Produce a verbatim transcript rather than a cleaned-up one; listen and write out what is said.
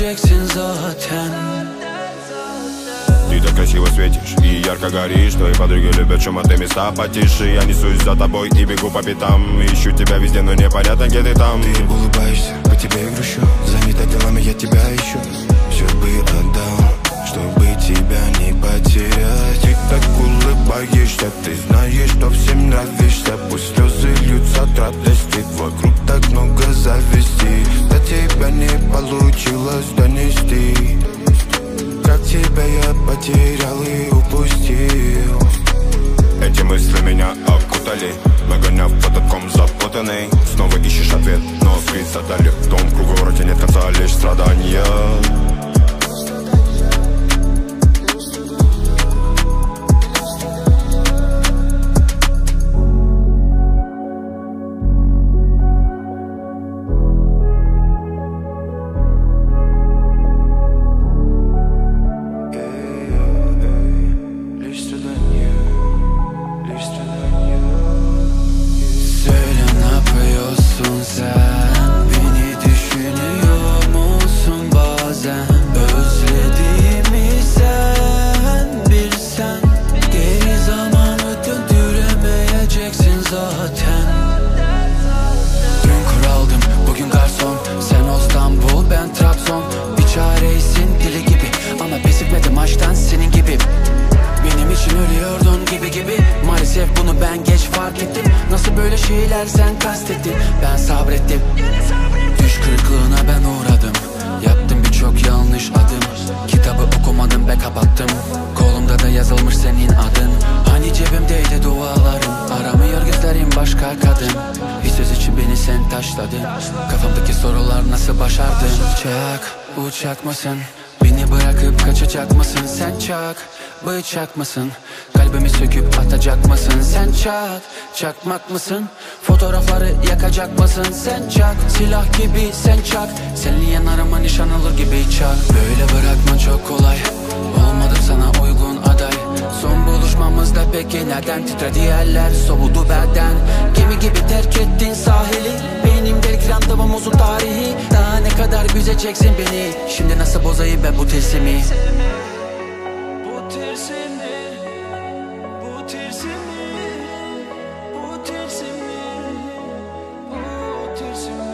göremeyeceksin zaten. Ты так красиво светишь и ярко горишь. Твои подруги любят шум, а ты места потише. Я несусь за тобой и бегу по пятам. Ищу тебя везде, но непонятно, где ты там. Ты улыбаешься, по тебе и грущу. Занята делами, я тебя ищу. Все бы отдал, чтобы тебя не потерять. Ты так улыбаешься, ты знаешь, что всем нравишься. Пусть слезы льются от радости. Вокруг так много зависти. До тебя не получилось донести. Как тебя я потерял и упустил. Эти мысли меня окутали, нагоняв в этот ком запутанный. Снова ищешь ответ, но скрыть задали. В том круговороте нет конца, лишь страдания. Sen kastettin, ben sabrettim. Düş kırıklığına ben uğradım. Yaptım birçok yanlış adım. Kitabı okumadım be kapattım. Kolumda da yazılmış senin adın. Hani cebimdeydi dualarım. Aramıyor gözlerim başka kadın. Bir söz için beni sen taşladın. Kafamdaki sorular nasıl başardın? Çak, uçak mısın? Beni bırakıp kaçacak mısın? Sen çak, bıçak mısın? Kalbimi söküp atacak mısın? Sen çak, çakmak mısın? Fotoğrafları yakacak mısın? Sen çak, silah gibi sen çak. Senin yanarıma nişan alır gibi çak. Böyle bırakman çok kolay. Olmadım sana uygun aday. Son buluşmamızda peki neden titredi eller, soğudu beden? Gemi gibi terk ettin sahili. Beynimde ekrantamam uzun tarihi. Daha ne kadar büzeceksin beni? Şimdi nasıl bozayım ben bu tilsimi? Bu tilsimi, bu tilsimi, bu tilsimi, bu tilsimi.